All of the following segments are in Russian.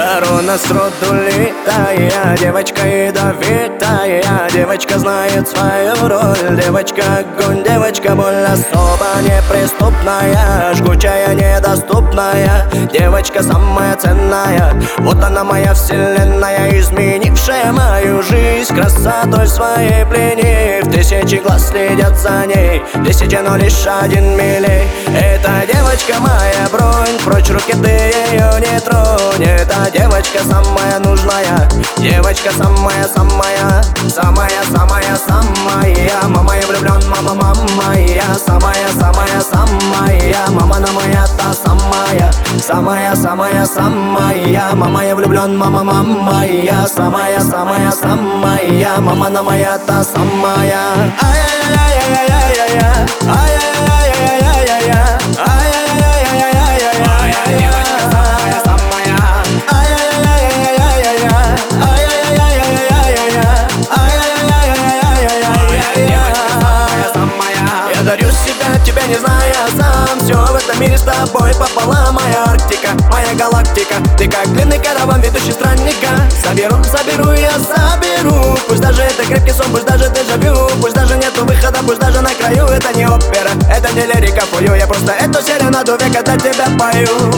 Ворона сроду летая, девочка ядовитая, девочка знает свою роль. Девочка огонь, девочка боль, особо неприступная, жгучая, недоступная. Девочка самая ценная, вот она моя вселенная, изменившая мою жизнь, красотой своей пленив. Тысячи глаз следят за ней, тысячи, но лишь один милей. Эта девочка моя бронь, прочь руки, ты ее не тронь. Эта девочка самая нужная, девочка самая-самая, самая-самая-самая. Мама, я влюблен, мама моя, самая-самая-самая. Мама на моя та самая, самая-самая-самая. Мама, я влюблен, мама моя, самая-самая-самая. Мама на моя та самая. Ай-яй-яй-яй-яй-яй-яй, ай-яй-яй-яй-яй-яй, ай-яй-яй-яй-яй-яй. Моя девочка самая-самая, ай-яй-яй-яй-яй-яй, ай-яй-яй-яй-яй-яй, ай-яй-яй-яй-яй-яй. Моя девочка самая-самая. Я дарю себя, тебя не зная сам. Все в этом мире с тобой пополам. Моя Арктика, моя галактика, ты как длинный караван, ведущий странника. Заберу, я заберу. Пусть даже это крепкий сон, пусть даже дежавю, пусть даже нету выхода, пусть даже на краю. Это не опера, это не лирика, фую. Я просто эту серенаду века для тебя пою.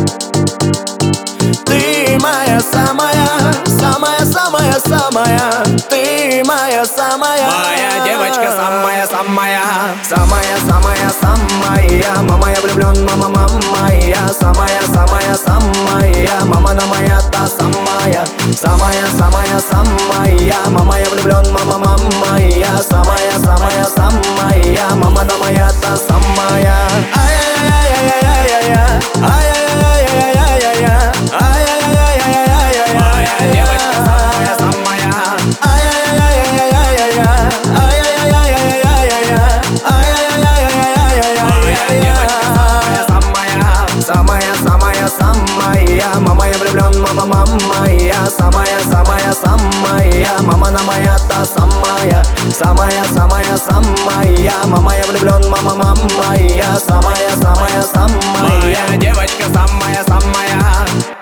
Ты моя самая, самая-самая-самая. Ты моя самая, моя девочка самая-самая, самая-самая-самая. Мама, я влюблен, мама моя, самая-самая-самая. Мама на моя та самая, самая-самая-самая. Мама, я влюблен, мама моя, самая-самая-самая. Мама на моя та самая. Ай-яй-яй-яй-яй-яй-яй, ай-яй-яй-яй-яй-яй, ай-яй-яй-яй-яй-яй. Моя девочка самая-самая, ай-яй-яй-яй-яй-яй, ай-яй-яй-яй-яй-яй, ай-яй-яй-яй-яй-яй. Моя девочка самая-самая, самая-самая-самая. Мама, я влюблен, мама моя, самая-самая-самая. Мама на моя та самая, самая-самая-самая. Мама, я влюблен, мама моя, самая-самая-самая. Моя девочка самая-самая.